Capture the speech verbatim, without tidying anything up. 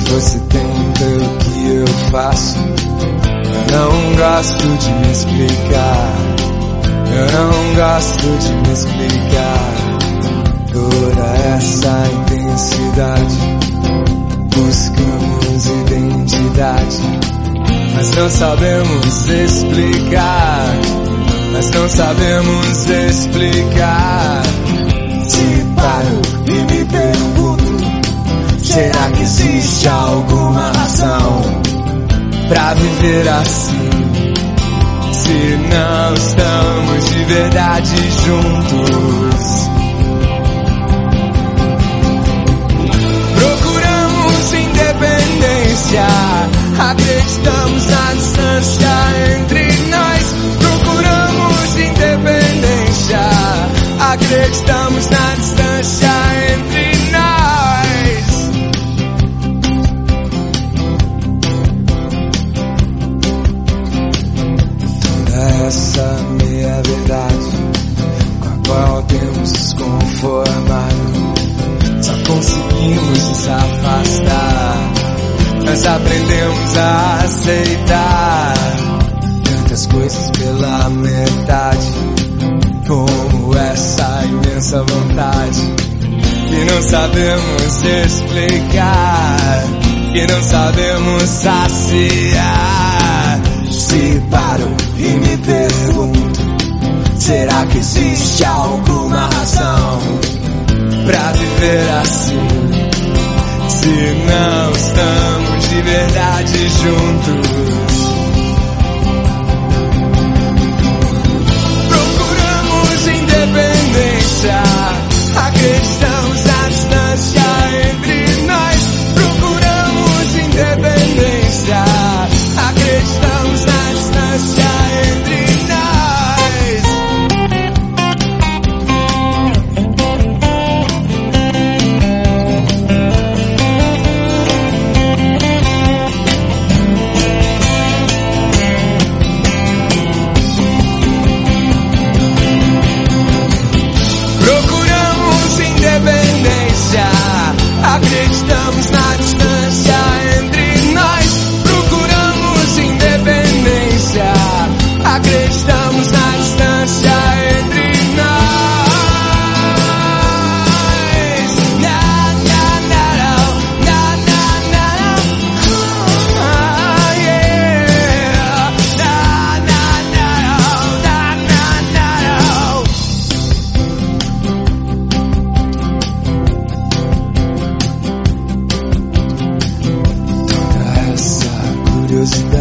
você tenta o que eu faço. Eu não gosto de me explicar. Eu não gosto de me explicar. Toda essa intensidade, buscamos identidade, mas não sabemos explicar. Mas não sabemos explicar. Se paro e me pergunto, será que existe alguma razão pra viver assim? Se não estamos de verdade juntos. Procuramos independência, acreditamos na distância entre nós. Procuramos independência, acreditamos na distância entre nós. Toda essa meia verdade com a qual temos nos conformado, só conseguimos nos afastar. Nós aprendemos a aceitar tantas coisas pela metade, como essa imensa vontade que não sabemos explicar, que não sabemos saciar. Se paro e me pergunto, será que existe alguma razão pra viver assim? Se não estamos de verdade juntos. Procuramos independência, acreditamos na distância entre nós. Procuramos independência, acreditamos na distância entre nós. Acreditamos na distância entre nós. Procuramos independência, acreditamos na distância entre nós. Na, na, na, na, na, na, oh, yeah. Na, na, na, na, na, na. Curiosidade